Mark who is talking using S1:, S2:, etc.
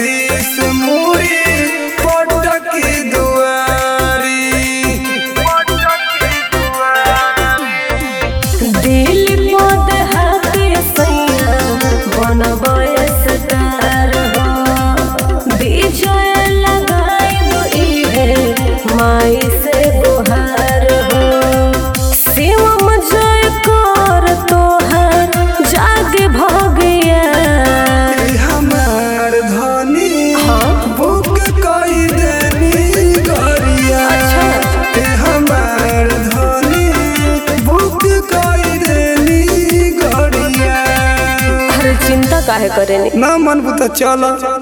S1: शीश मुड़ी पटकी दुआरी।
S2: दिल मोद हाथी सैया बनबय स्टार हो विजय लगाइब इहे माई से गुहार हो। शिवम जय कर तोहार जागे भगिया
S1: हमार धनी बुक कई देनी गरिया। हमार धनी बुक कई देनी गरिया।
S2: अरे चिंता काहे करेनी
S1: ना मन बुता चला।